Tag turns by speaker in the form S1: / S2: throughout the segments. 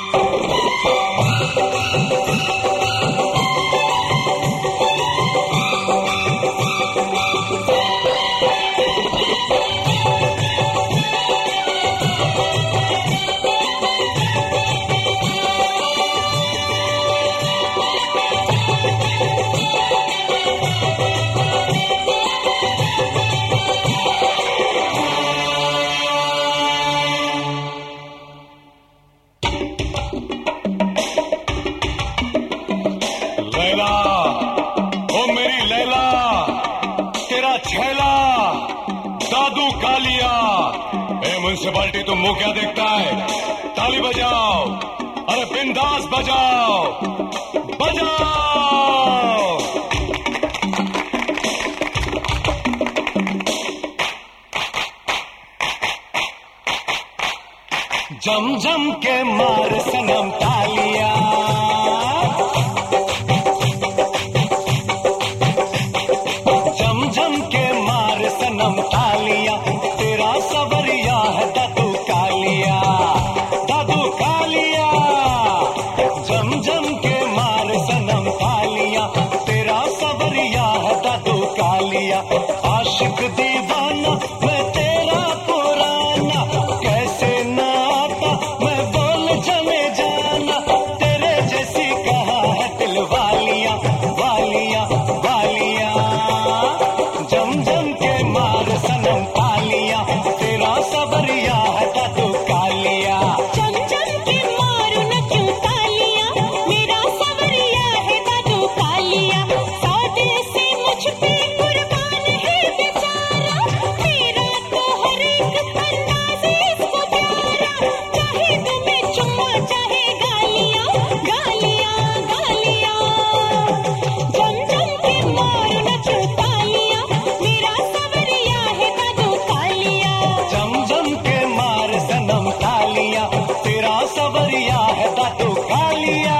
S1: लैला, ओ मेरी लैला, तेरा छैला दादू कालिया। ए म्युनिसिपालिटी, तुम मुंह क्या देखता है? ताली बजाओ, अरे बिंदास बजाओ, बजाओ। जम जम के मार सनम तालिया, तालिया, तेरा सवरिया है दादू कालिया, दादू कालिया। जम जम के मार सनम तालिया, तेरा सवरिया है दादू कालिया। आशिक दीवाना मैं तेरा पुराना, कैसे ना आता मैं बोल जमे जाना। तेरे जैसी कहा है दिल वालिया, वालिया, वालिया। जम जम के मार सनम तालिया, तेरा सवरिया है दादू कालिया।
S2: जम जम के मारो न क्यों तालिया, मेरा सवरिया है दादू कालिया। सौदे से मुझ पे कुर्बान है बेचारा, मेरा तो हर एक अंदाज इसको प्यारा। चाहे तुम्हें चुम्मा चाहे गालियां, गालियां, गालियां। जम जम के मारो न क्यों तालिया, मेरा सवरिया है दादू कालिया।
S1: जम जम के मार सनम तालिया, तेरा सवरिया है दादू कालिया।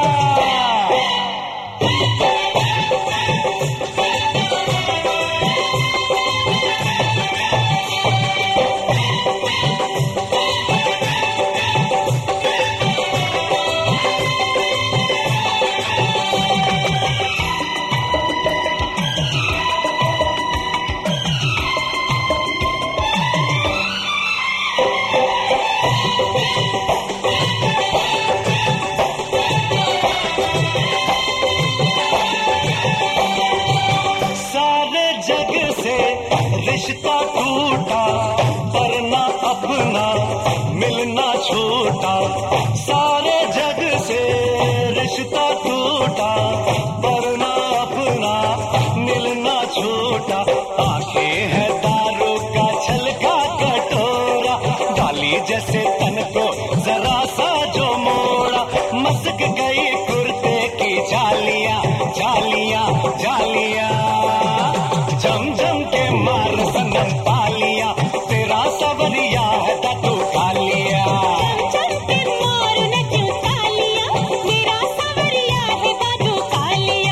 S1: सारे जग से रिश्ता टूटा, पर ना अपना मिलना छूटा। सारे जग से रिश्ता टूटा, पर ना अपना मिलना छूटा। आंखें है दारू का छलका कटोरा, डाली जैसे तन को जरा सा जो मोड़ा। मस्क गई कुर्ते की जालियां, जालियां, जालियां। जम जम के मार सनम तालिया, तेरा सवरिया है दादू कालिया।
S2: जम जम के मारो न क्यों तालिया, मेरा सवरिया है दादू कालिया।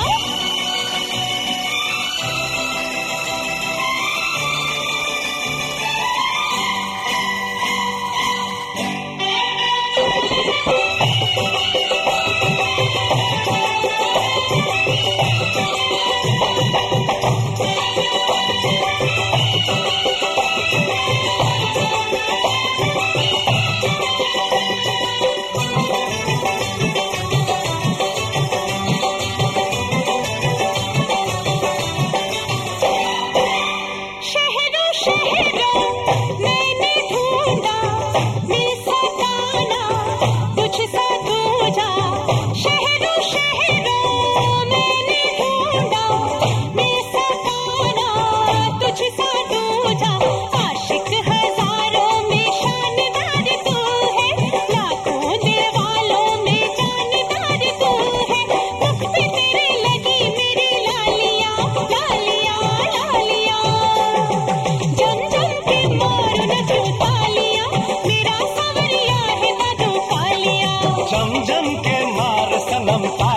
S2: शहरों शहरों मैंने ढूंढा, मिल सका ना तुझ सा दूजा। शहरों शहरों मैंने ढूंढा, मिल सका ना तुझ सा दूजा। आशिक हजारों में शानदार तू है, लाखों दिलवालों में जानदार तू है। मुख पे तेरे लगी मेरी लालियां, लालियां, लालियां। जम जम के मारो न क्यों तालिया, मेरा सवरिया है दादू कालिया।
S1: जम जम के मार सनम तालिया,